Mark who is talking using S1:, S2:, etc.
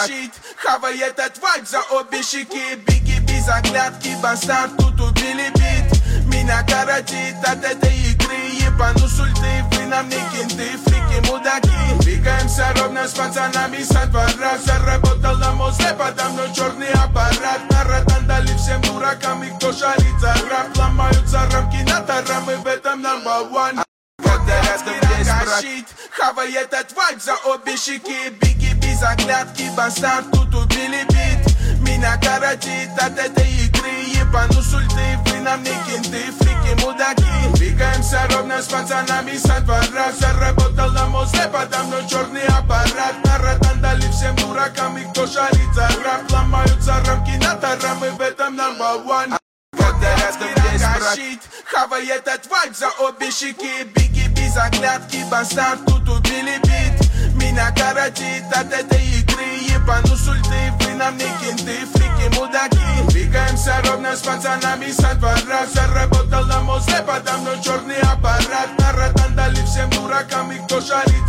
S1: тащить. Хавай этот вайб за обе щеки. Беги без оглядки, бастард тут убили бит. Меня коротит от этой игры. Ебану с ульты, вы нам не кенты, фрики, мудаки. Двигаемся ровно с пацанами со двора. Заработал на мозге, подо мной черный аппарат. На ротан дали всем дуракам, и кто шарит за рэп. Ломаются рамки на тара, мы в этом number one. Когда рядом есть брат, хавай этот вайб за обе щеки. Беги без оглядки, бастард тут убили бит. Меня коротит от этой игры. Ебану с ульты, вы нам не кенты, фрики, мудаки. Двигаемся ровно с пацанами со двора. Заработал на мозге, подо мной черный аппарат. На ротан дали всем дуракам, и кто шарит за рэп. Ломаются рамки на тара, мы в этом number one. Когда рядом есть брат, хавай этот вайб за обе щеки. Беги без оглядки, бастард тут убили бит. Меня коротит от этой игры. Ебану с ульты, вы нам не кенты, фрики, мудаки. Двигаемся ровно с пацанами со двора. Заработал на мозге, подо мной черный аппарат. На ротан дали всем дуракам, и кто шарит